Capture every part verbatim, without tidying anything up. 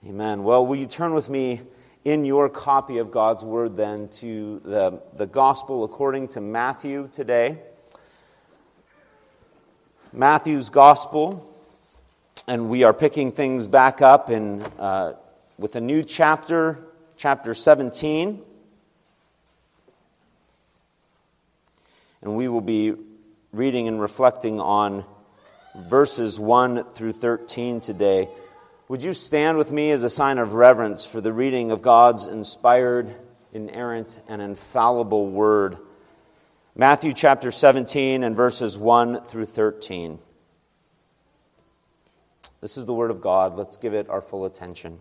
Amen. Well, will you turn with me in your copy of God's Word then to the, the Gospel according to Matthew today. Matthew's Gospel, and we are picking things back up in uh, with a new chapter, chapter seventeen. And we will be reading and reflecting on verses one through thirteen today. Would you stand with me as a sign of reverence for the reading of God's inspired, inerrant, and infallible Word? Matthew chapter seventeen and verses one through thirteen. This is the Word of God. Let's give it our full attention.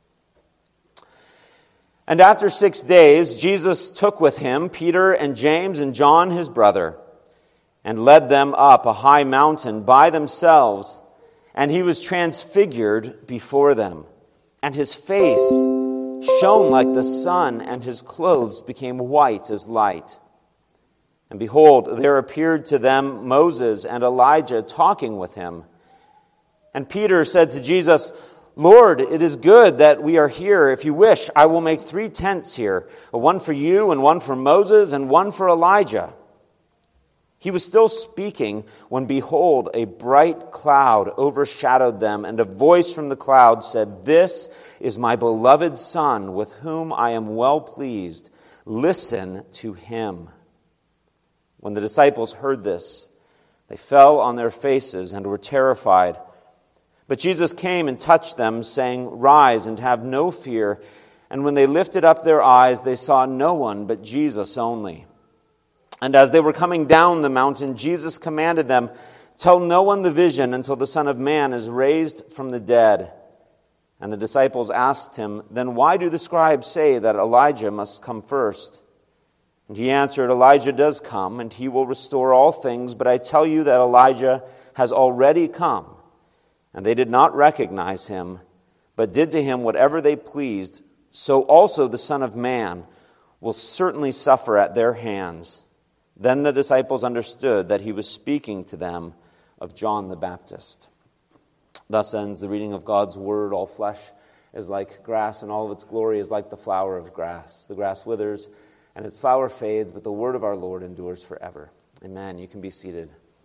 And after six days, Jesus took with him Peter and James and John his brother, and led them up a high mountain by themselves. And he was transfigured before them, and his face shone like the sun, and his clothes became white as light. And behold, there appeared to them Moses and Elijah talking with him. And Peter said to Jesus, "Lord, it is good that we are here. If you wish, I will make three tents here, one for you, and one for Moses, and one for Elijah." He was still speaking when, behold, a bright cloud overshadowed them, and a voice from the cloud said, "This is my beloved Son, with whom I am well pleased. Listen to him." When the disciples heard this, they fell on their faces and were terrified. But Jesus came and touched them, saying, "Rise and have no fear." And when they lifted up their eyes, they saw no one but Jesus only. And as they were coming down the mountain, Jesus commanded them, "Tell no one the vision until the Son of Man is raised from the dead." And the disciples asked him, "Then why do the scribes say that Elijah must come first?" And he answered, "Elijah does come, and he will restore all things. But I tell you that Elijah has already come, and they did not recognize him, but did to him whatever they pleased. So also the Son of Man will certainly suffer at their hands." Then the disciples understood that he was speaking to them of John the Baptist. Thus ends the reading of God's Word. All flesh is like grass, and all of its glory is like the flower of grass. The grass withers, and its flower fades, but the word of our Lord endures forever. Amen. You can be seated.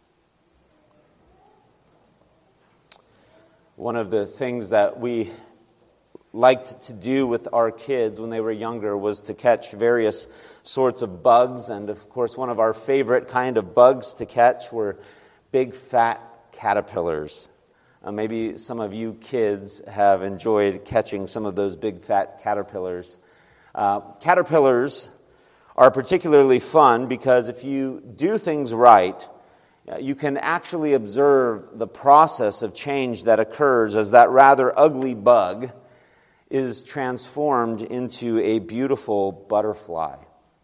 One of the things that we liked to do with our kids when they were younger was to catch various sorts of bugs. And of course, one of our favorite kind of bugs to catch were big fat caterpillars. Uh, maybe some of you kids have enjoyed catching some of those big fat caterpillars. Uh, caterpillars are particularly fun because if you do things right, you can actually observe the process of change that occurs as that rather ugly bug is transformed into a beautiful butterfly.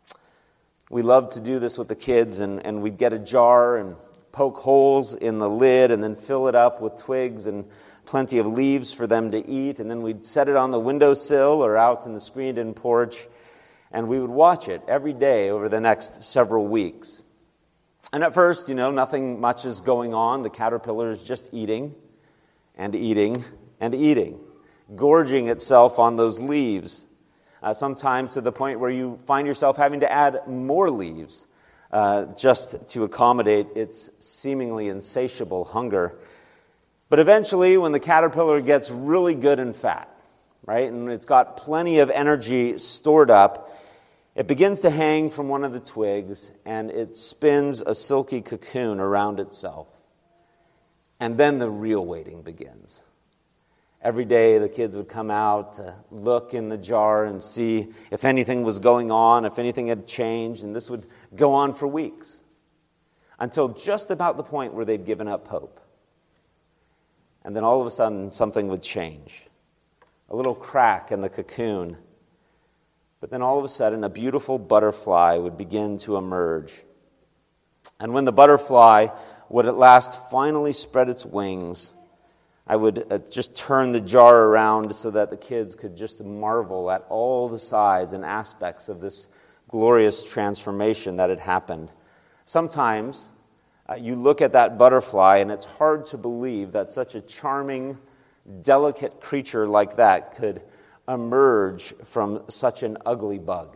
We love to do this with the kids, and, and we'd get a jar and poke holes in the lid and then fill it up with twigs and plenty of leaves for them to eat, and then we'd set it on the windowsill or out in the screened-in porch, and we would watch it every day over the next several weeks. And at first, you know, nothing much is going on. The caterpillar is just eating and eating and eating, gorging itself on those leaves, uh, sometimes to the point where you find yourself having to add more leaves uh, just to accommodate its seemingly insatiable hunger. But eventually, when the caterpillar gets really good and fat, right, and it's got plenty of energy stored up, it begins to hang from one of the twigs, and it spins a silky cocoon around itself. And then the real waiting begins. Every day the kids would come out to look in the jar and see if anything was going on, if anything had changed, and this would go on for weeks until just about the point where they'd given up hope. And then all of a sudden something would change. A little crack in the cocoon. But then all of a sudden a beautiful butterfly would begin to emerge. And when the butterfly would at last finally spread its wings, I would uh, just turn the jar around so that the kids could just marvel at all the sides and aspects of this glorious transformation that had happened. Sometimes uh, you look at that butterfly and it's hard to believe that such a charming, delicate creature like that could emerge from such an ugly bug.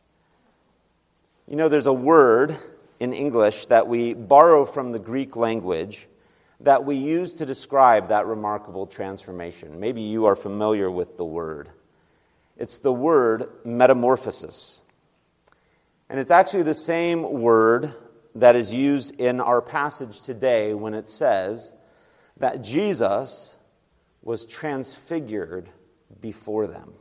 You know, there's a word in English that we borrow from the Greek language that we use to describe that remarkable transformation. Maybe you are familiar with the word. It's the word metamorphosis. And it's actually the same word that is used in our passage today when it says that Jesus was transfigured before them.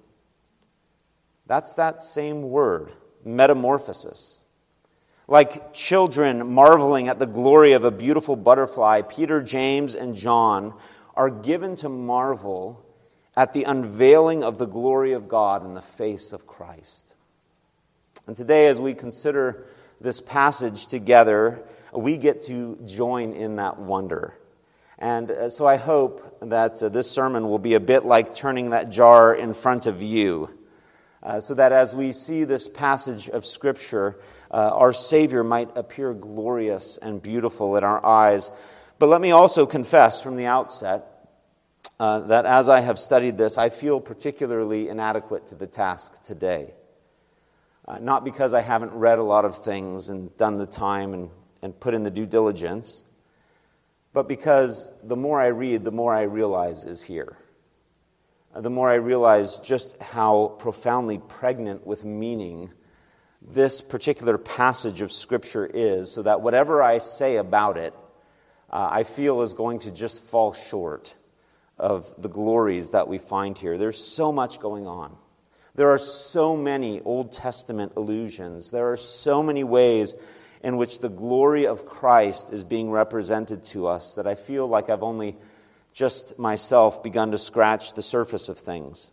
That's that same word, metamorphosis. Like children marveling at the glory of a beautiful butterfly, Peter, James, and John are given to marvel at the unveiling of the glory of God in the face of Christ. And today, as we consider this passage together, we get to join in that wonder. And so I hope that uh, this sermon will be a bit like turning that jar in front of you, uh, so that as we see this passage of Scripture, uh, our Savior might appear glorious and beautiful in our eyes. But let me also confess from the outset uh, that as I have studied this, I feel particularly inadequate to the task today. Uh, not because I haven't read a lot of things and done the time and, and put in the due diligence, but because the more I read, the more I realize is here. Uh, the more I realize just how profoundly pregnant with meaning this particular passage of Scripture is, so that whatever I say about it, uh, I feel is going to just fall short of the glories that we find here. There's so much going on. There are so many Old Testament allusions. There are so many ways in which the glory of Christ is being represented to us that I feel like I've only just myself begun to scratch the surface of things.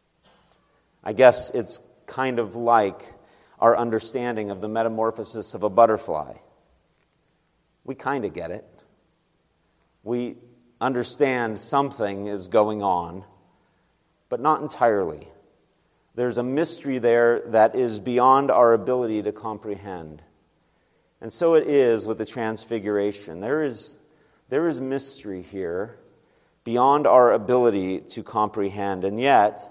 I guess it's kind of like our understanding of the metamorphosis of a butterfly. We kind of get it. We understand something is going on, but not entirely. There's a mystery there that is beyond our ability to comprehend. And so it is with the Transfiguration. There is, there is mystery here beyond our ability to comprehend. And yet,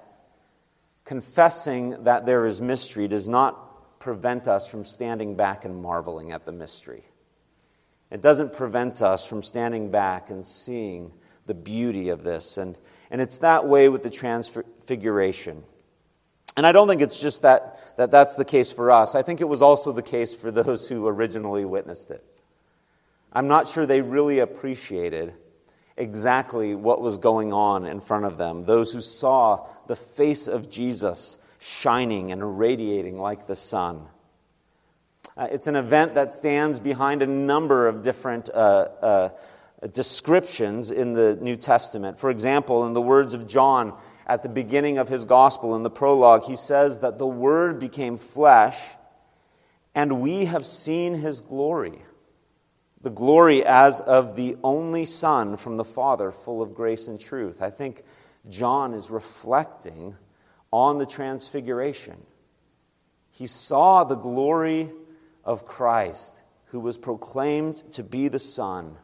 confessing that there is mystery does not prevent us from standing back and marveling at the mystery. It doesn't prevent us from standing back and seeing the beauty of this. And, and it's that way with the Transfiguration. And I don't think it's just that, that that's the case for us. I think it was also the case for those who originally witnessed it. I'm not sure they really appreciated exactly what was going on in front of them. Those who saw the face of Jesus shining and radiating like the sun. Uh, it's an event that stands behind a number of different uh, uh, descriptions in the New Testament. For example, in the words of John, at the beginning of his gospel, in the prologue, he says that the Word became flesh, and we have seen His glory. The glory as of the only Son from the Father, full of grace and truth. I think John is reflecting on the Transfiguration. He saw the glory of Christ, who was proclaimed to be the Son,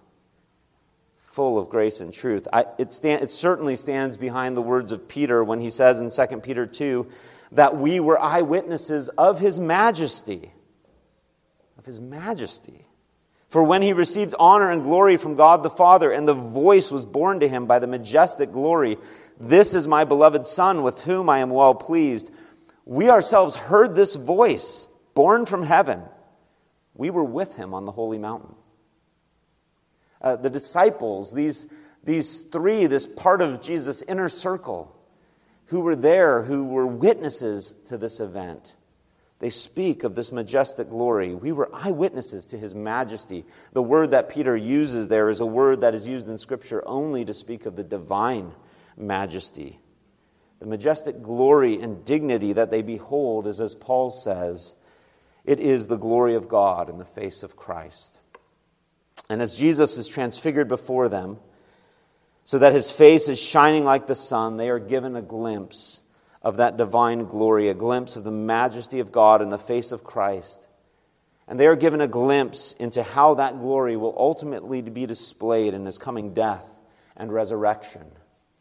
full of grace and truth. I, it, stand, it certainly stands behind the words of Peter when he says in Second Peter two that we were eyewitnesses of His majesty. Of His majesty. For when He received honor and glory from God the Father, and the voice was borne to Him by the majestic glory, "This is my beloved Son, with whom I am well pleased." We ourselves heard this voice, born from heaven. We were with Him on the holy mountain. Uh, the disciples, these, these three, this part of Jesus' inner circle, who were there, who were witnesses to this event, they speak of this majestic glory. We were eyewitnesses to His majesty. The word that Peter uses there is a word that is used in Scripture only to speak of the divine majesty. The majestic glory and dignity that they behold is, as Paul says, it is the glory of God in the face of Christ. And as Jesus is transfigured before them, so that His face is shining like the sun, they are given a glimpse of that divine glory, a glimpse of the majesty of God in the face of Christ. And they are given a glimpse into how that glory will ultimately be displayed in His coming death and resurrection.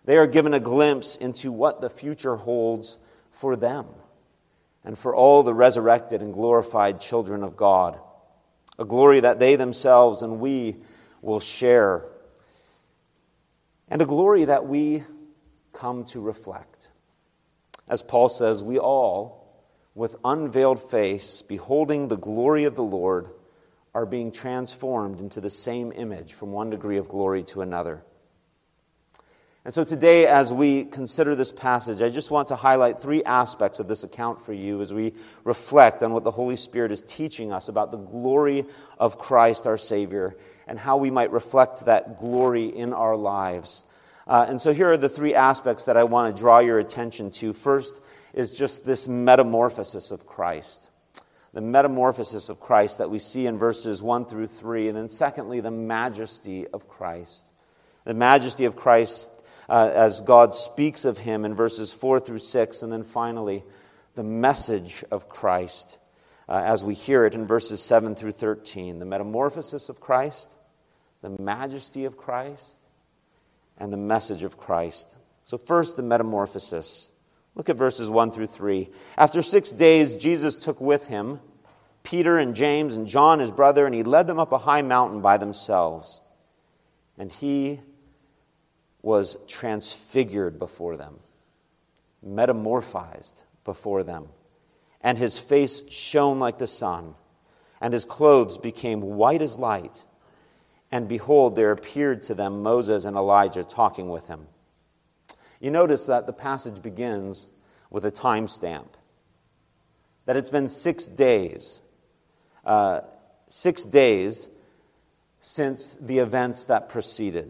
They are given a glimpse into what the future holds for them and for all the resurrected and glorified children of God, a glory that they themselves and we will share, and a glory that we come to reflect. As Paul says, we all, with unveiled face, beholding the glory of the Lord, are being transformed into the same image from one degree of glory to another. And so today, as we consider this passage, I just want to highlight three aspects of this account for you as we reflect on what the Holy Spirit is teaching us about the glory of Christ our Savior and how we might reflect that glory in our lives. Uh, and so here are the three aspects that I want to draw your attention to. First is just this metamorphosis of Christ. The metamorphosis of Christ that we see in verses one through three. And then secondly, the majesty of Christ. The majesty of Christ uh, as God speaks of him in verses four through six. And then finally, the message of Christ uh, as we hear it in verses seven through thirteen. The metamorphosis of Christ, the majesty of Christ, and the message of Christ. So first, the metamorphosis. Look at verses one through three. After six days, Jesus took with him Peter and James and John, his brother, and he led them up a high mountain by themselves. And he was transfigured before them, metamorphized before them. And his face shone like the sun, and his clothes became white as light. And behold, there appeared to them Moses and Elijah talking with him. You notice that the passage begins with a time stamp. That it's been six days. Uh, six days since the events that preceded.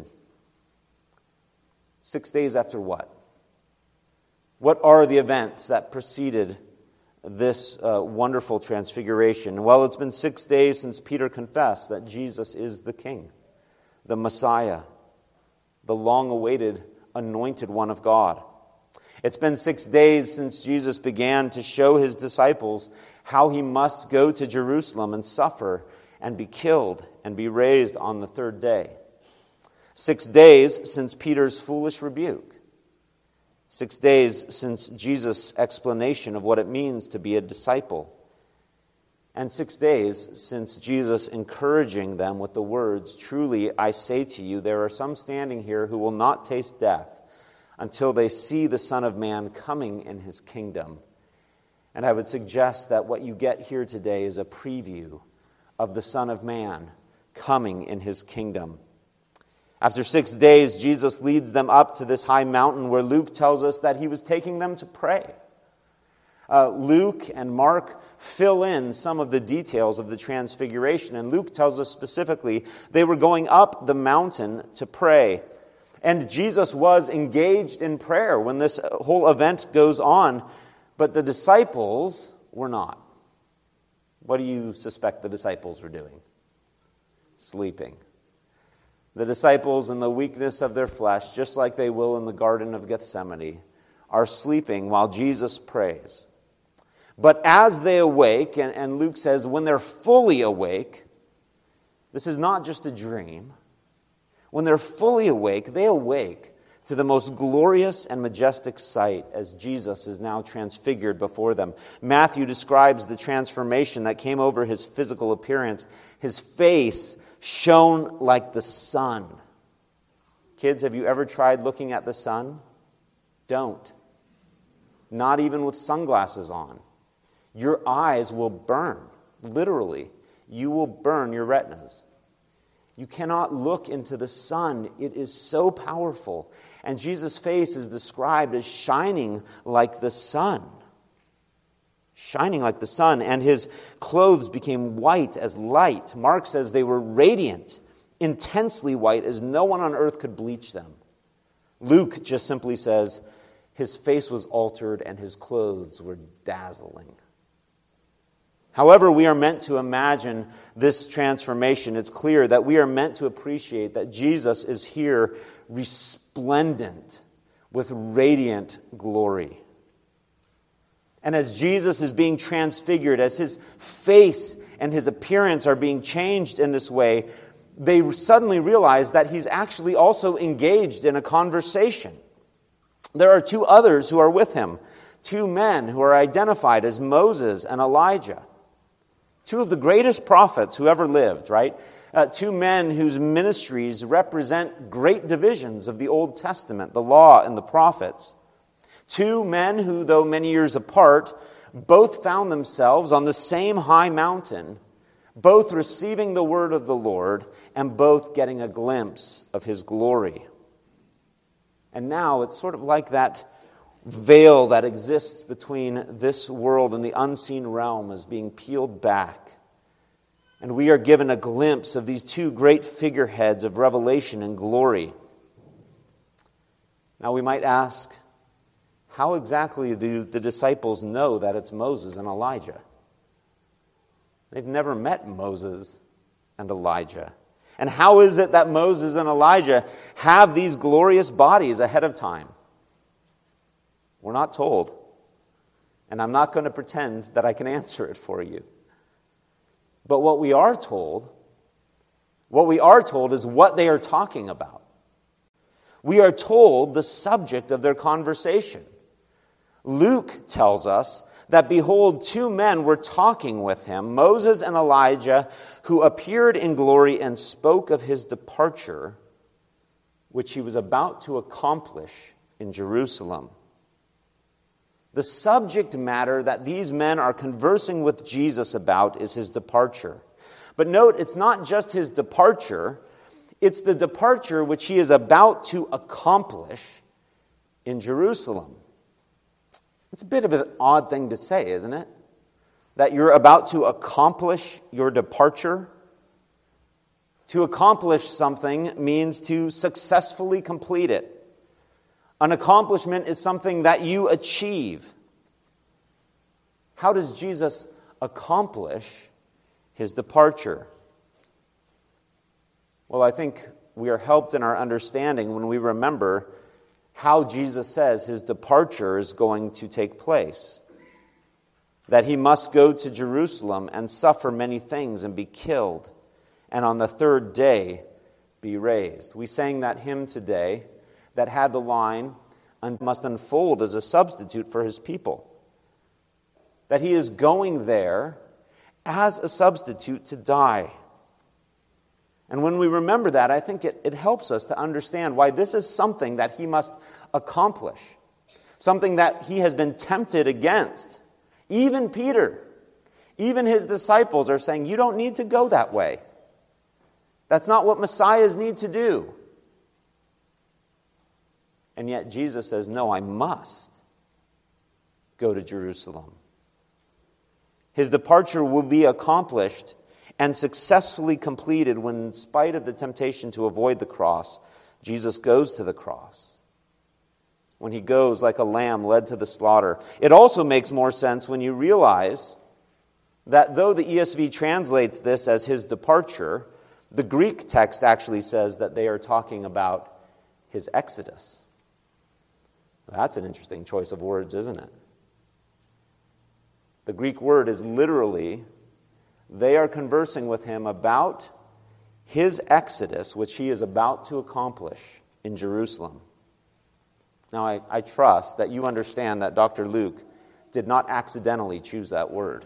Six days after what? What are the events that preceded this uh, wonderful transfiguration? Well, it's been six days since Peter confessed that Jesus is the King, the Messiah, the long-awaited anointed one of God. It's been six days since Jesus began to show his disciples how he must go to Jerusalem and suffer and be killed and be raised on the third day. Six days since Peter's foolish rebuke. Six days since Jesus' explanation of what it means to be a disciple. And six days since Jesus encouraging them with the words, "Truly I say to you, there are some standing here who will not taste death until they see the Son of Man coming in his kingdom." And I would suggest that what you get here today is a preview of the Son of Man coming in his kingdom. After six days, Jesus leads them up to this high mountain where Luke tells us that he was taking them to pray. Uh, Luke and Mark fill in some of the details of the transfiguration. And Luke tells us specifically they were going up the mountain to pray. And Jesus was engaged in prayer when this whole event goes on. But the disciples were not. What do you suspect the disciples were doing? Sleeping. The disciples, in the weakness of their flesh, just like they will in the Garden of Gethsemane, are sleeping while Jesus prays. But as they awake, and, and Luke says when they're fully awake, this is not just a dream. When they're fully awake, they awake to the most glorious and majestic sight as Jesus is now transfigured before them. Matthew describes the transformation that came over his physical appearance. His face shone like the sun. Kids, have you ever tried looking at the sun? Don't. Not even with sunglasses on. Your eyes will burn. Literally, you will burn your retinas. You cannot look into the sun. It is so powerful. And Jesus' face is described as shining like the sun. Shining like the sun. And his clothes became white as light. Mark says they were radiant, intensely white, as no one on earth could bleach them. Luke just simply says his face was altered and his clothes were dazzling. However we are meant to imagine this transformation, it's clear that we are meant to appreciate that Jesus is here resplendent with radiant glory. And as Jesus is being transfigured, as his face and his appearance are being changed in this way, they suddenly realize that he's actually also engaged in a conversation. there are two others who are with him, two men who are identified as Moses and Elijah. Two of the greatest prophets who ever lived, right? Uh, two men whose ministries represent great divisions of the Old Testament, the law and the prophets. Two men who, though many years apart, both found themselves on the same high mountain, both receiving the word of the Lord and both getting a glimpse of his glory. And now it's sort of like that veil that exists between this world and the unseen realm is being peeled back. And we are given a glimpse of these two great figureheads of revelation and glory. Now we might ask, how exactly do the disciples know that it's Moses and Elijah? They've never met Moses and Elijah. And how is it that Moses and Elijah have these glorious bodies ahead of time? We're not told. And I'm not going to pretend that I can answer it for you. But what we are told, what we are told is what they are talking about. We are told the subject of their conversation. Luke tells us that, behold, two men were talking with him, Moses and Elijah, who appeared in glory and spoke of his departure, which he was about to accomplish in Jerusalem. The subject matter that these men are conversing with Jesus about is his departure. But note, it's not just his departure, it's the departure which he is about to accomplish in Jerusalem. It's a bit of an odd thing to say, isn't it? That you're about to accomplish your departure. To accomplish something means to successfully complete it. An accomplishment is something that you achieve. How does Jesus accomplish his departure? Well, I think we are helped in our understanding when we remember how Jesus says his departure is going to take place. That he must go to Jerusalem and suffer many things and be killed, and on the third day be raised. We sang that hymn today that had the line, "and must unfold as a substitute for his people." That he is going there as a substitute to die. And when we remember that, I think it, it helps us to understand why this is something that he must accomplish. Something that he has been tempted against. Even Peter, even his disciples are saying, you don't need to go that way. That's not what Messiahs need to do. And yet Jesus says, no, I must go to Jerusalem. His departure will be accomplished and successfully completed when, in spite of the temptation to avoid the cross, Jesus goes to the cross. When he goes like a lamb led to the slaughter. It also makes more sense when you realize that though the E S V translates this as his departure, the Greek text actually says that they are talking about his exodus. That's an interesting choice of words, isn't it? The Greek word is literally, they are conversing with him about his exodus, which he is about to accomplish in Jerusalem. Now, I, I trust that you understand that Doctor Luke did not accidentally choose that word.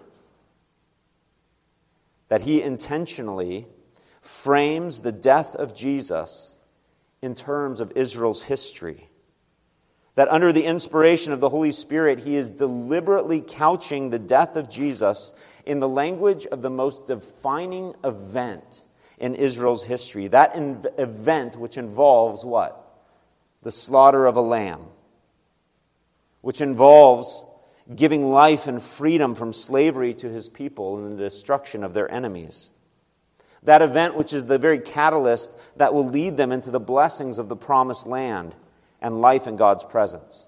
That he intentionally frames the death of Jesus in terms of Israel's history. That under the inspiration of the Holy Spirit, he is deliberately couching the death of Jesus in the language of the most defining event in Israel's history. That in- event which involves what? The slaughter of a lamb. Which involves giving life and freedom from slavery to his people and the destruction of their enemies. That event which is the very catalyst that will lead them into the blessings of the promised land and life in God's presence.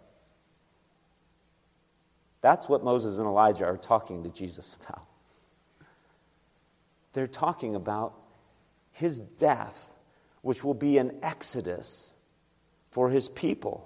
That's what Moses and Elijah are talking to Jesus about. They're talking about his death, which will be an exodus for his people.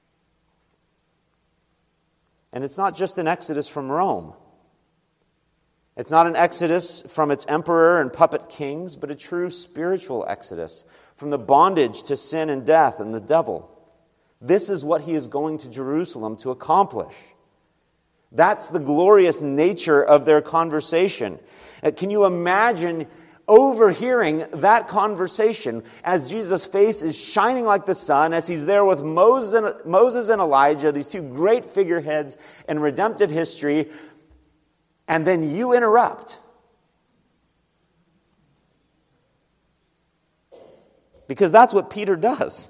And it's not just an exodus from Rome. It's not an exodus from its emperor and puppet kings, but a true spiritual exodus from the bondage to sin and death and the devil. This is what he is going to Jerusalem to accomplish. That's the glorious nature of their conversation. Uh, Can you imagine overhearing that conversation as Jesus' face is shining like the sun, as he's there with Moses and, Moses and Elijah, these two great figureheads in redemptive history, and then you interrupt? Because that's what Peter does.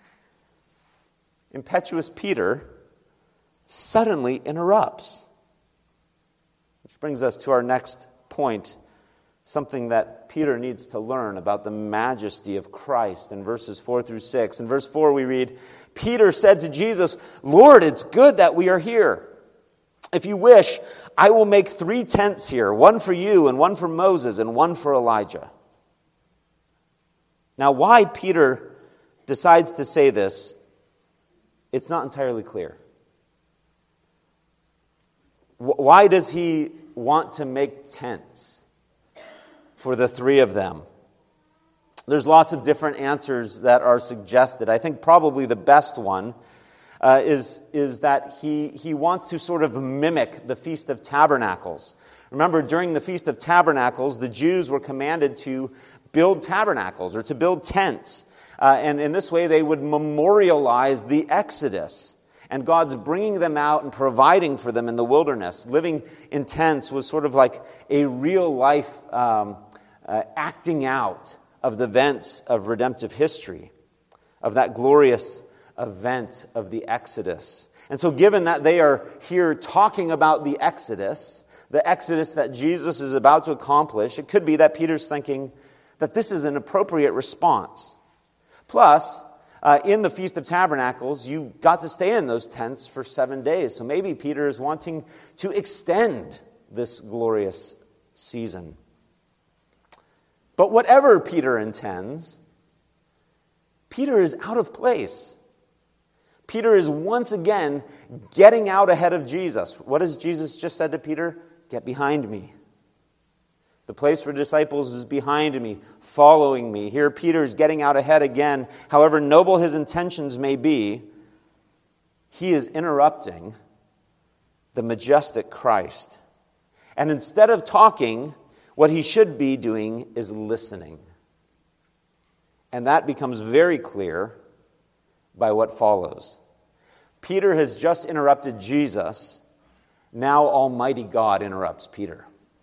Impetuous Peter suddenly interrupts. Which brings us to our next point, something that Peter needs to learn about the majesty of Christ in verses four through six. In verse four we read, Peter said to Jesus, "Lord, it's good that we are here. If you wish, I will make three tents here, one for you and one for Moses and one for Elijah." Now, why Peter decides to say this, it's not entirely clear. Why does he want to make tents for the three of them? There's lots of different answers that are suggested. I think probably the best one uh, is, is that he, he wants to sort of mimic the Feast of Tabernacles. Remember, during the Feast of Tabernacles, the Jews were commanded to build tabernacles or to build tents. Uh, and in this way, they would memorialize the Exodus. And God's bringing them out and providing for them in the wilderness. Living in tents was sort of like a real-life um, uh, acting out of the events of redemptive history, of that glorious event of the Exodus. And so given that they are here talking about the Exodus, the Exodus that Jesus is about to accomplish, it could be that Peter's thinking that this is an appropriate response. Plus, Uh, in the Feast of Tabernacles, you got to stay in those tents for seven days. So maybe Peter is wanting to extend this glorious season. But whatever Peter intends, Peter is out of place. Peter is once again getting out ahead of Jesus. What has Jesus just said to Peter? Get behind me. The place for disciples is behind me, following me. Here Peter is getting out ahead again. However noble his intentions may be, he is interrupting the majestic Christ. And instead of talking, what he should be doing is listening. And that becomes very clear by what follows. Peter has just interrupted Jesus. Now Almighty God interrupts Peter.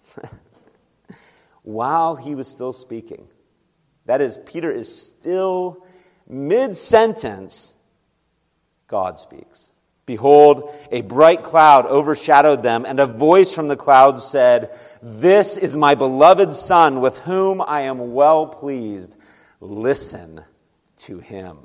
While he was still speaking. That is, Peter is still mid-sentence. God speaks. Behold, a bright cloud overshadowed them, and a voice from the cloud said, "This is my beloved Son, with whom I am well pleased. Listen to him."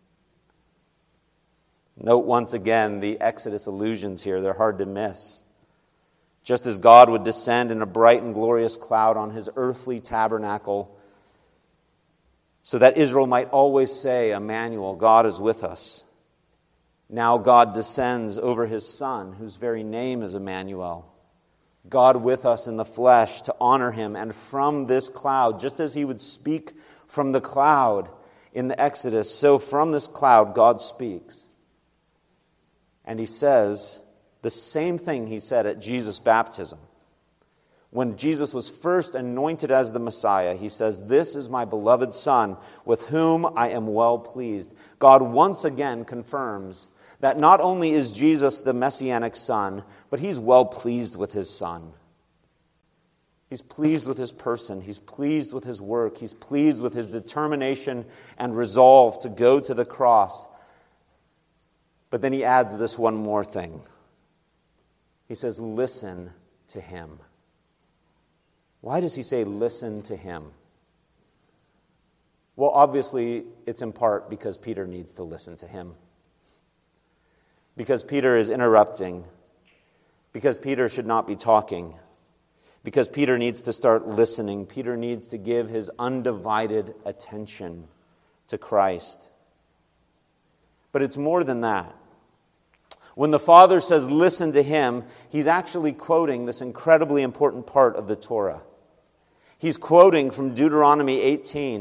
Note once again the Exodus allusions here. They're hard to miss. Just as God would descend in a bright and glorious cloud on his earthly tabernacle, so that Israel might always say, "Emmanuel, God is with us." Now God descends over his Son, whose very name is Emmanuel. God with us in the flesh to honor him. And from this cloud, just as he would speak from the cloud in the Exodus, so from this cloud God speaks. And he says the same thing he said at Jesus' baptism. When Jesus was first anointed as the Messiah, he says, "This is my beloved Son, with whom I am well pleased." God once again confirms that not only is Jesus the Messianic Son, but he's well pleased with his Son. He's pleased with his person. He's pleased with his work. He's pleased with his determination and resolve to go to the cross. But then he adds this one more thing. He says, "Listen to him." Why does he say, "Listen to him"? Well, obviously, it's in part because Peter needs to listen to him. Because Peter is interrupting. Because Peter should not be talking. Because Peter needs to start listening. Peter needs to give his undivided attention to Christ. But it's more than that. When the Father says, "Listen to him," he's actually quoting this incredibly important part of the Torah. He's quoting from Deuteronomy eighteen.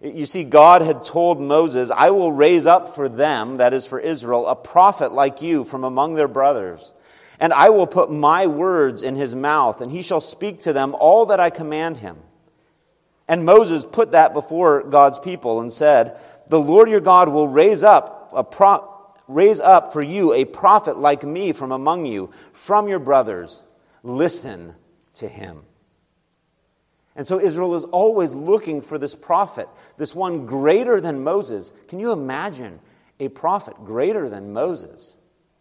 You see, God had told Moses, I will raise up for them, that is for Israel, a prophet like you from among their brothers. And I will put my words in his mouth, and he shall speak to them all that I command him. And Moses put that before God's people and said, the Lord your God will raise up a pro- raise up for you a prophet like me from among you, from your brothers. Listen to him. And so Israel is always looking for this prophet, this one greater than Moses. Can you imagine a prophet greater than Moses?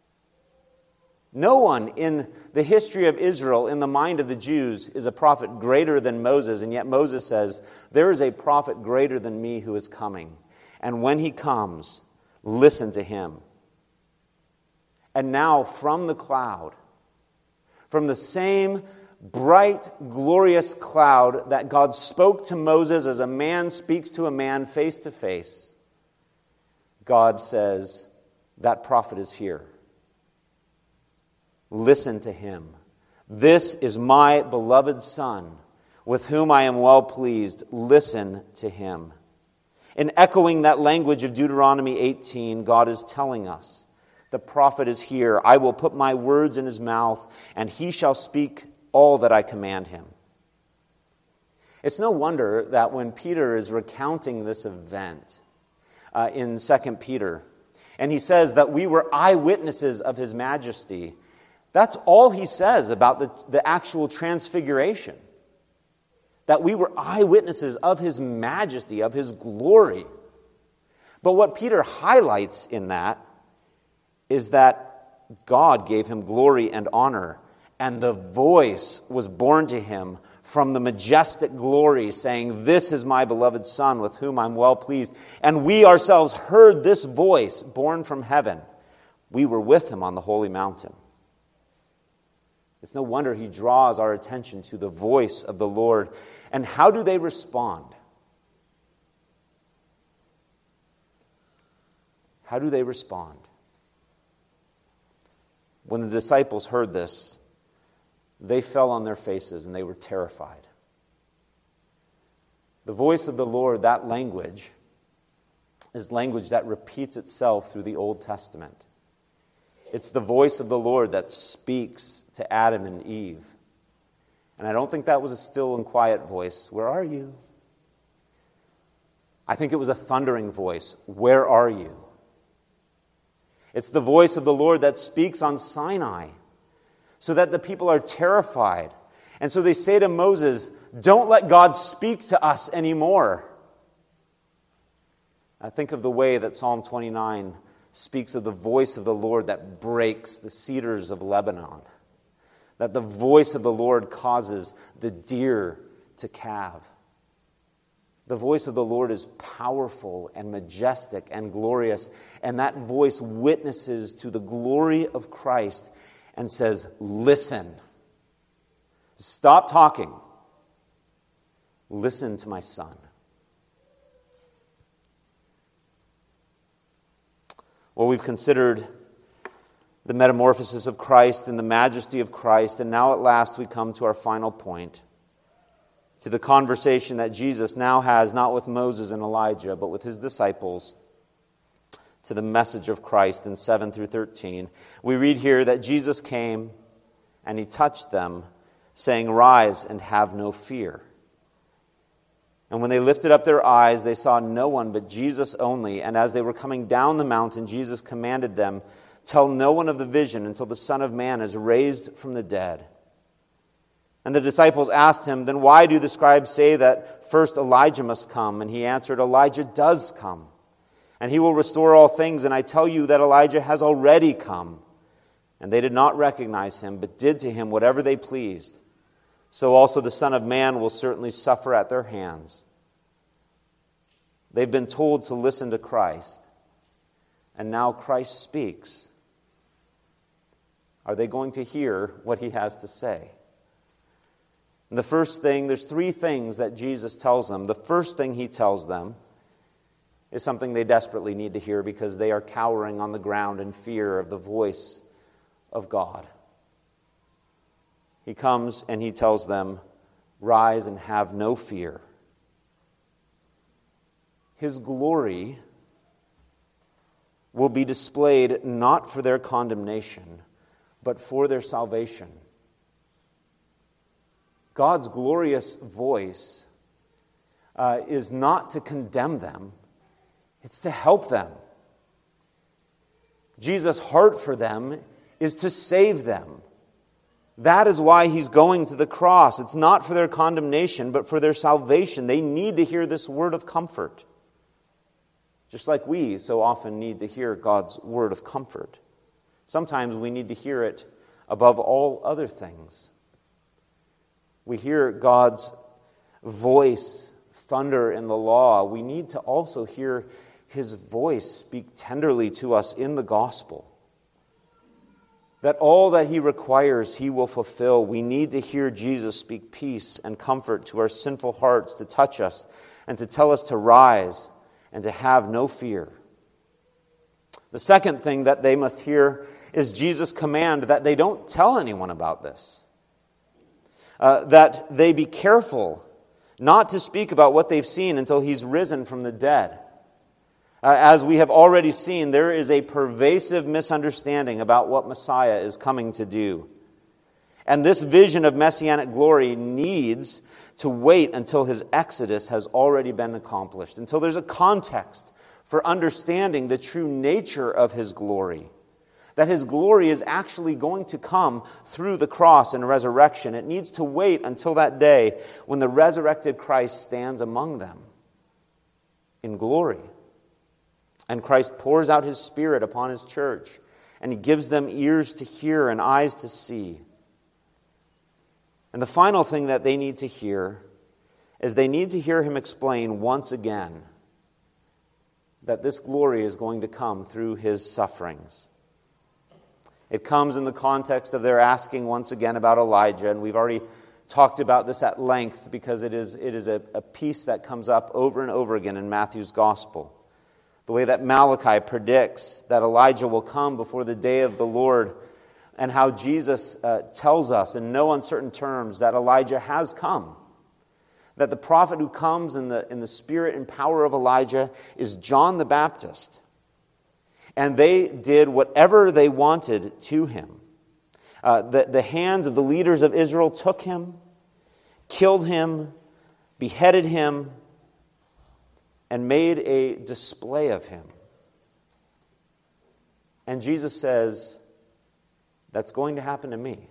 No one in the history of Israel, in the mind of the Jews, is a prophet greater than Moses. And yet Moses says, there is a prophet greater than me who is coming. And when he comes, listen to him. And now from the cloud, from the same bright, glorious cloud that God spoke to Moses as a man speaks to a man face to face, God says, that prophet is here. Listen to him. This is my beloved Son, with whom I am well pleased. Listen to him. In echoing that language of Deuteronomy eighteen, God is telling us, the prophet is here. I will put my words in his mouth, and he shall speak all that I command him. It's no wonder that when Peter is recounting this event uh, in Second Peter, and he says that we were eyewitnesses of his majesty, that's all he says about the, the actual transfiguration. That we were eyewitnesses of his majesty, of his glory. But what Peter highlights in that is that God gave him glory and honor, and the voice was borne to him from the majestic glory, saying, this is my beloved Son, with whom I'm well pleased. And we ourselves heard this voice borne from heaven. We were with him on the holy mountain. It's no wonder he draws our attention to the voice of the Lord. And how do they respond? How do they respond? When the disciples heard this, they fell on their faces and they were terrified. The voice of the Lord, that language, is language that repeats itself through the Old Testament. It's the voice of the Lord that speaks to Adam and Eve. And I don't think that was a still and quiet voice. Where are you? I think it was a thundering voice. Where are you? It's the voice of the Lord that speaks on Sinai, so that the people are terrified. And so they say to Moses, don't let God speak to us anymore. I think of the way that Psalm twenty-nine speaks of the voice of the Lord that breaks the cedars of Lebanon. That the voice of the Lord causes the deer to calve. The voice of the Lord is powerful and majestic and glorious. And that voice witnesses to the glory of Christ and says, listen. Stop talking. Listen to my Son. Well, we've considered the metamorphosis of Christ and the majesty of Christ, and now at last we come to our final point, to the conversation that Jesus now has, not with Moses and Elijah, but with his disciples, to the message of Christ in seven through thirteen. We read here that Jesus came and he touched them, saying, rise and have no fear. And when they lifted up their eyes, they saw no one but Jesus only. And as they were coming down the mountain, Jesus commanded them, tell no one of the vision until the Son of Man is raised from the dead. And the disciples asked him, then why do the scribes say that first Elijah must come? And he answered, Elijah does come, and he will restore all things. And I tell you that Elijah has already come. And they did not recognize him, but did to him whatever they pleased. So also the Son of Man will certainly suffer at their hands. They've been told to listen to Christ, and now Christ speaks. Are they going to hear what he has to say? And the first thing, there's three things that Jesus tells them. The first thing he tells them is something they desperately need to hear because they are cowering on the ground in fear of the voice of God. He comes and he tells them, rise and have no fear. His glory will be displayed not for their condemnation, but for their salvation. God's glorious voice uh, is not to condemn them, it's to help them. Jesus' heart for them is to save them. That is why he's going to the cross. It's not for their condemnation, but for their salvation. They need to hear this word of comfort. Just like we so often need to hear God's word of comfort. Sometimes we need to hear it above all other things. We hear God's voice thunder in the law. We need to also hear His voice speak tenderly to us in the gospel. That all that He requires, He will fulfill. We need to hear Jesus speak peace and comfort to our sinful hearts, to touch us and to tell us to rise and to have no fear. The second thing that they must hear is Jesus' command that they don't tell anyone about this. Uh, that they be careful not to speak about what they've seen until He's risen from the dead. Uh, as we have already seen, there is a pervasive misunderstanding about what Messiah is coming to do. And this vision of messianic glory needs to wait until His exodus has already been accomplished, until there's a context for understanding the true nature of His glory. That His glory is actually going to come through the cross and resurrection. It needs to wait until that day when the resurrected Christ stands among them in glory. And Christ pours out His Spirit upon His church, and He gives them ears to hear and eyes to see. And the final thing that they need to hear is they need to hear Him explain once again that this glory is going to come through His sufferings. It comes in the context of their asking once again about Elijah, and we've already talked about this at length because it is, it is a, a piece that comes up over and over again in Matthew's gospel. The way that Malachi predicts that Elijah will come before the day of the Lord, and how Jesus uh, tells us in no uncertain terms that Elijah has come. That the prophet who comes in the, in the spirit and power of Elijah is John the Baptist. And they did whatever they wanted to him. Uh, the, the hands of the leaders of Israel took him, killed him, beheaded him, and made a display of him. And Jesus says, that's going to happen to me.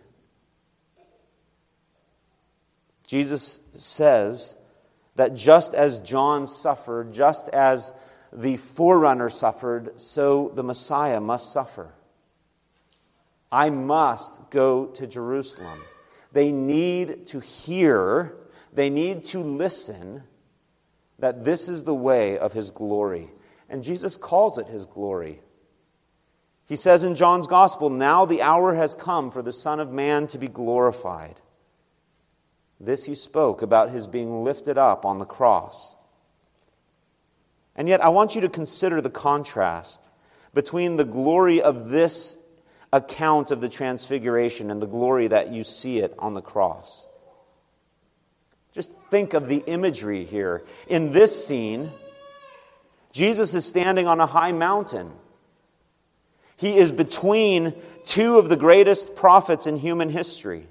Jesus says that just as John suffered, just as the forerunner suffered, so the Messiah must suffer. I must go to Jerusalem. They need to hear, they need to listen that this is the way of His glory. And Jesus calls it His glory. He says in John's Gospel, now the hour has come for the Son of Man to be glorified. This He spoke about His being lifted up on the cross. And yet I want you to consider the contrast between the glory of this account of the transfiguration and the glory that you see it on the cross. Just think of the imagery here. In this scene, Jesus is standing on a high mountain. He is between two of the greatest prophets in human history.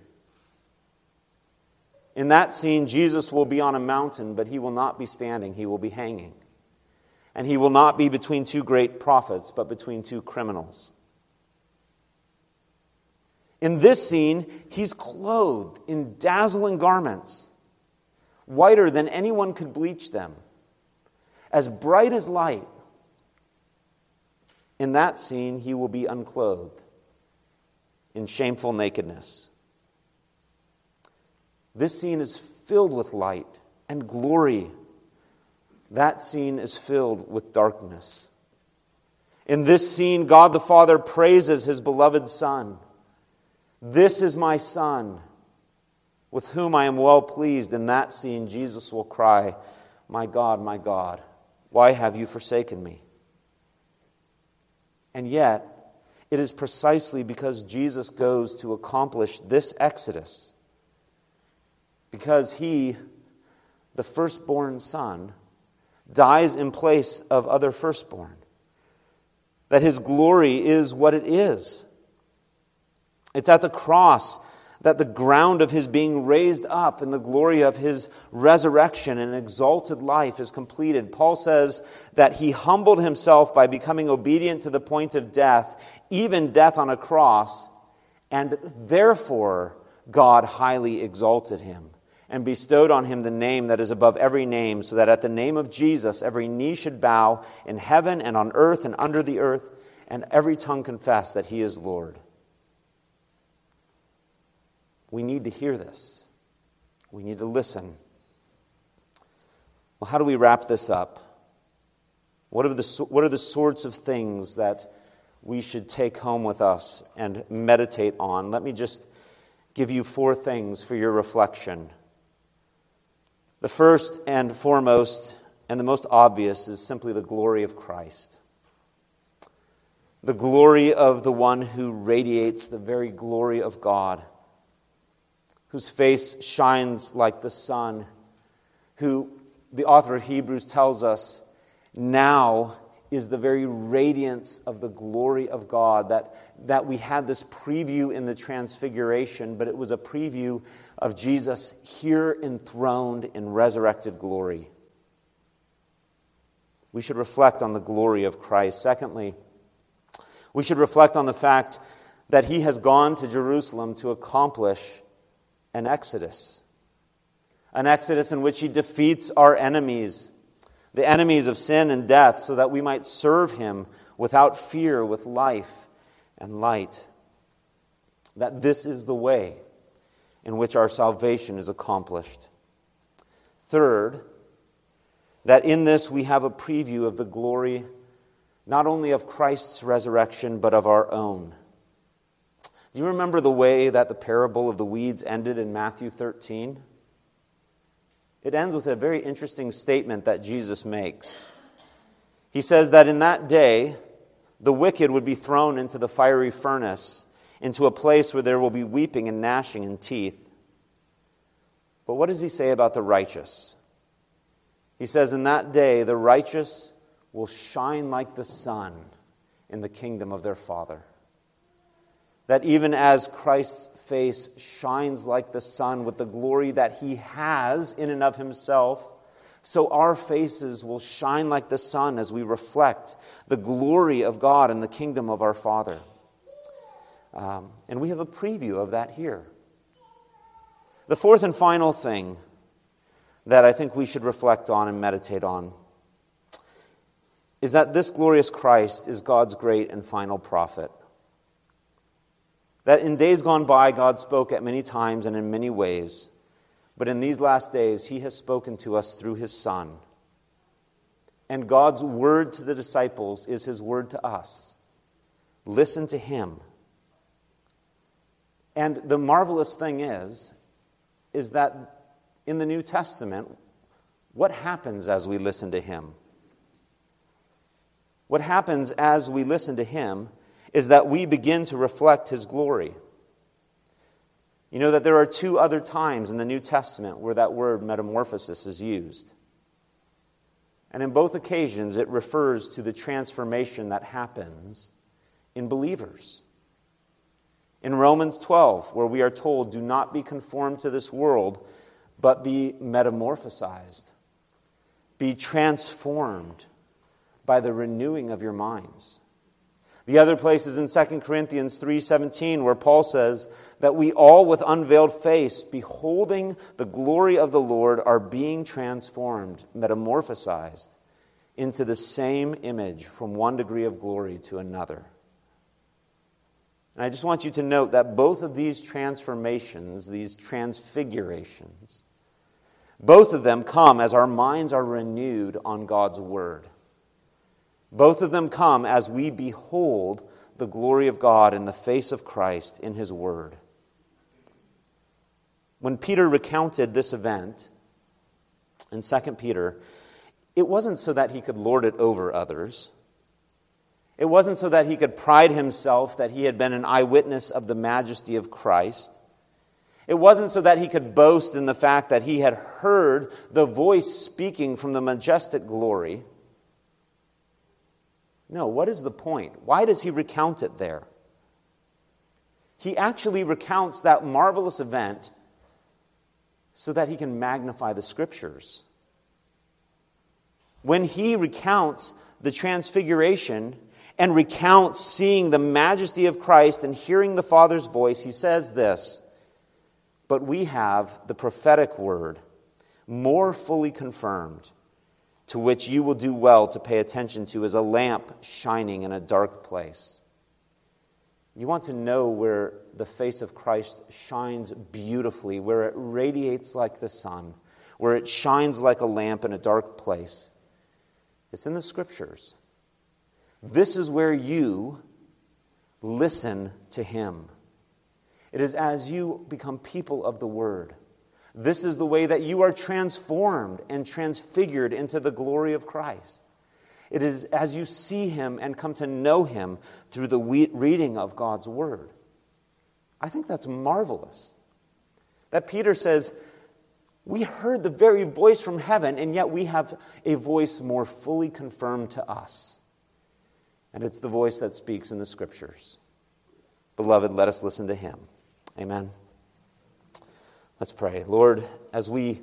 In that scene, Jesus will be on a mountain, but He will not be standing. He will be hanging. And He will not be between two great prophets, but between two criminals. In this scene, He's clothed in dazzling garments, whiter than anyone could bleach them, as bright as light. In that scene, He will be unclothed in shameful nakedness. This scene is filled with light and glory. That scene is filled with darkness. In this scene, God the Father praises His beloved Son. This is my Son, with whom I am well pleased. In that scene, Jesus will cry, my God, my God, why have you forsaken me? And yet, it is precisely because Jesus goes to accomplish this exodus, because He, the firstborn Son, dies in place of other firstborn. That his glory is what it is. It's at the cross that the ground of his being raised up and the glory of his resurrection and exalted life is completed. Paul says that he humbled himself by becoming obedient to the point of death, even death on a cross, and therefore God highly exalted him and bestowed on him the name that is above every name, so that at the name of Jesus every knee should bow in heaven and on earth and under the earth, and every tongue confess that he is Lord. We need to hear this. We need to listen. Well, how do we wrap this up? What are the, what are the sorts of things that we should take home with us and meditate on? Let me just give you four things for your reflection. The first and foremost, and the most obvious, is simply the glory of Christ. The glory of the one who radiates the very glory of God, whose face shines like the sun, who the author of Hebrews tells us now is the very radiance of the glory of God, that, that we had this preview in the Transfiguration, but it was a preview of Jesus here enthroned in resurrected glory. We should reflect on the glory of Christ. Secondly, we should reflect on the fact that he has gone to Jerusalem to accomplish an exodus. An exodus in which he defeats our enemies, the enemies of sin and death, so that we might serve him without fear, with life and light. That this is the way in which our salvation is accomplished. Third, that in this we have a preview of the glory not only of Christ's resurrection, but of our own. Do you remember the way that the parable of the weeds ended in Matthew thirteen? It ends with a very interesting statement that Jesus makes. He says that in that day, the wicked would be thrown into the fiery furnace, into a place where there will be weeping and gnashing in teeth. But what does he say about the righteous? He says, in that day, the righteous will shine like the sun in the kingdom of their Father. That even as Christ's face shines like the sun with the glory that he has in and of himself, so our faces will shine like the sun as we reflect the glory of God and the kingdom of our Father. Um, and we have a preview of that here. The fourth and final thing that I think we should reflect on and meditate on is that this glorious Christ is God's great and final prophet. That in days gone by, God spoke at many times and in many ways. But in these last days, he has spoken to us through his Son. And God's word to the disciples is his word to us. Listen to him. And the marvelous thing is, is that in the New Testament, what happens as we listen to him? What happens as we listen to him is that we begin to reflect his glory. You know that there are two other times in the New Testament where that word metamorphosis is used. And in both occasions, it refers to the transformation that happens in believers. In Romans twelve, where we are told, do not be conformed to this world, but be metamorphosized. Be transformed by the renewing of your minds. The other place is in Second Corinthians three seventeen, where Paul says that we all with unveiled face, beholding the glory of the Lord, are being transformed, metamorphosized into the same image from one degree of glory to another. And I just want you to note that both of these transformations, these transfigurations, both of them come as our minds are renewed on God's word. Both of them come as we behold the glory of God in the face of Christ in his word. When Peter recounted this event in Second Peter, it wasn't so that he could lord it over others. It wasn't so that he could pride himself that he had been an eyewitness of the majesty of Christ. It wasn't so that he could boast in the fact that he had heard the voice speaking from the majestic glory. No, what is the point? Why does he recount it there? He actually recounts that marvelous event so that he can magnify the Scriptures. When he recounts the transfiguration and recounts seeing the majesty of Christ and hearing the Father's voice, he says this, "But we have the prophetic word, more fully confirmed, to which you will do well to pay attention to as a lamp shining in a dark place." You want to know where the face of Christ shines beautifully, where it radiates like the sun, where it shines like a lamp in a dark place. It's in the Scriptures. This is where you listen to Him. It is as you become people of the Word. This is the way that you are transformed and transfigured into the glory of Christ. It is as you see Him and come to know Him through the reading of God's Word. I think that's marvelous. That Peter says, we heard the very voice from heaven, and yet we have a voice more fully confirmed to us. And it's the voice that speaks in the Scriptures. Beloved, let us listen to Him. Amen. Let's pray. Lord, as we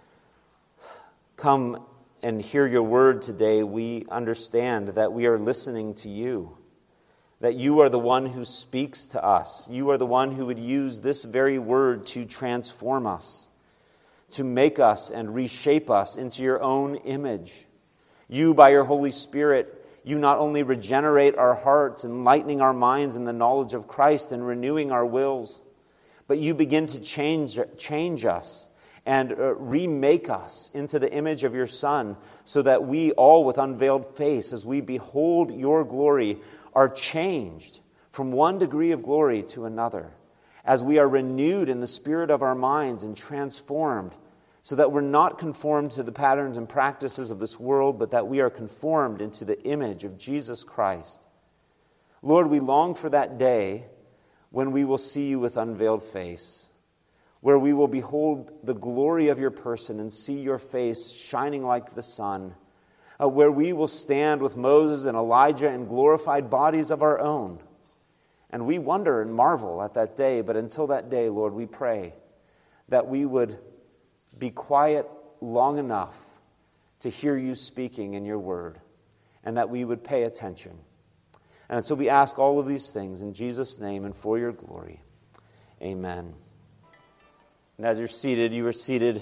come and hear your word today, we understand that we are listening to you, that you are the one who speaks to us. You are the one who would use this very word to transform us, to make us and reshape us into your own image. You, by your Holy Spirit, you not only regenerate our hearts, enlightening our minds in the knowledge of Christ and renewing our wills, but you begin to change, change us and uh, remake us into the image of your Son, so that we all with unveiled face, as we behold your glory, are changed from one degree of glory to another, as we are renewed in the spirit of our minds and transformed, so that we're not conformed to the patterns and practices of this world, but that we are conformed into the image of Jesus Christ. Lord, we long for that day when we will see you with unveiled face, where we will behold the glory of your person and see your face shining like the sun, uh, where we will stand with Moses and Elijah in glorified bodies of our own. And we wonder and marvel at that day, but until that day, Lord, we pray that we would be quiet long enough to hear you speaking in your word, and that we would pay attention. And so we ask all of these things in Jesus' name and for your glory. Amen. And as you're seated, you are seated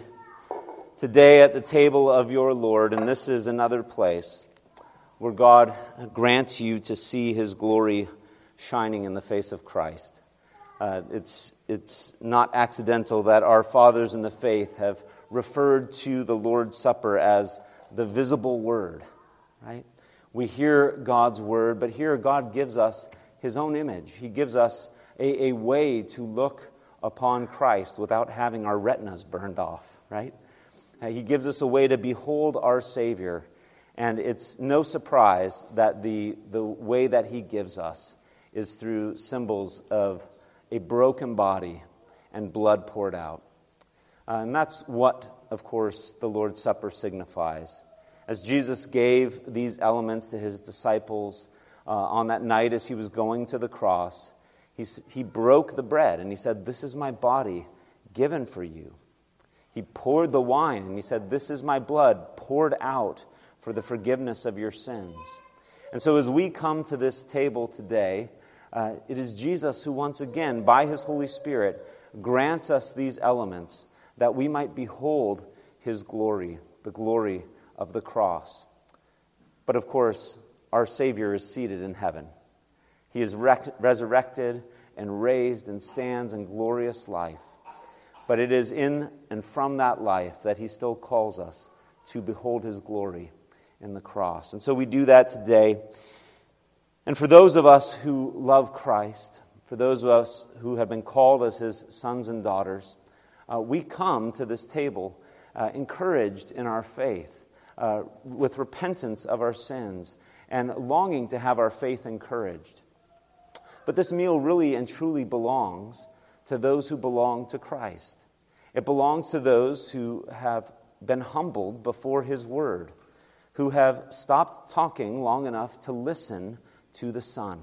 today at the table of your Lord, and this is another place where God grants you to see His glory shining in the face of Christ. Uh, it's, it's not accidental that our fathers in the faith have referred to the Lord's Supper as the visible Word, right? We hear God's Word, but here God gives us His own image. He gives us a, a way to look upon Christ without having our retinas burned off, right? Uh, he gives us a way to behold our Savior, and it's no surprise that the, the way that He gives us is through symbols of a broken body and blood poured out. Uh, and that's what, of course, the Lord's Supper signifies. As Jesus gave these elements to His disciples uh, on that night as He was going to the cross, He, he broke the bread and He said, "This is my body given for you." He poured the wine and He said, "This is my blood poured out for the forgiveness of your sins." And so as we come to this table today, uh, it is Jesus who once again, by His Holy Spirit, grants us these elements that we might behold His glory, the glory of the cross. But of course, our Savior is seated in heaven. He is rec- resurrected and raised and stands in glorious life. But it is in and from that life that He still calls us to behold His glory in the cross. And so we do that today. And for those of us who love Christ, for those of us who have been called as His sons and daughters, uh, we come to this table uh, encouraged in our faith, uh, with repentance of our sins, and longing to have our faith encouraged. But this meal really and truly belongs to those who belong to Christ. It belongs to those who have been humbled before his word, who have stopped talking long enough to listen to the Son.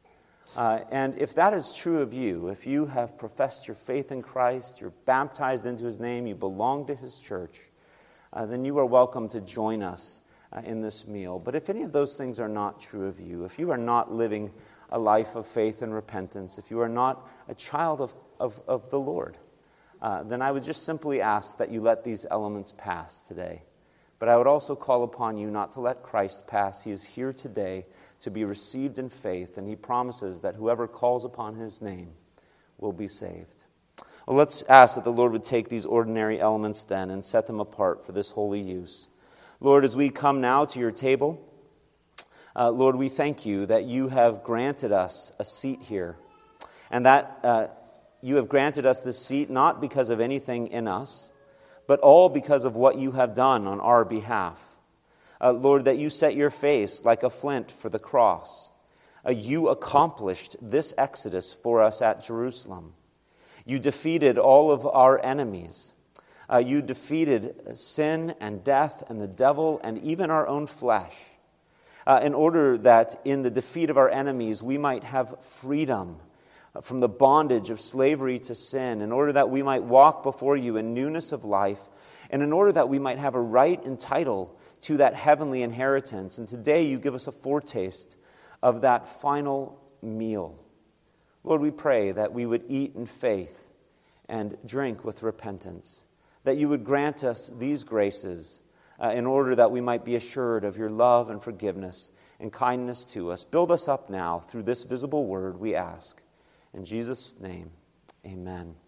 Uh, and if that is true of you, if you have professed your faith in Christ, you're baptized into his name, you belong to his church, uh, then you are welcome to join us uh, in this meal. But if any of those things are not true of you, if you are not living a life of faith and repentance, if you are not a child of, of, of the Lord, uh, then I would just simply ask that you let these elements pass today. But I would also call upon you not to let Christ pass. He is here today to be received in faith, and he promises that whoever calls upon his name will be saved. Well, let's ask that the Lord would take these ordinary elements then and set them apart for this holy use. Lord, as we come now to your table, uh, Lord, we thank you that you have granted us a seat here, and that uh, you have granted us this seat not because of anything in us, but all because of what you have done on our behalf. Uh, Lord, that you set your face like a flint for the cross. Uh, you accomplished this exodus for us at Jerusalem. You defeated all of our enemies. Uh, you defeated sin and death and the devil and even our own flesh, uh, in order that in the defeat of our enemies we might have freedom from the bondage of slavery to sin, in order that we might walk before you in newness of life, and in order that we might have a right and title to that heavenly inheritance. And today you give us a foretaste of that final meal. Lord, we pray that we would eat in faith and drink with repentance, that you would grant us these graces uh, in order that we might be assured of your love and forgiveness and kindness to us. Build us up now through this visible word, we ask. In Jesus' name, amen.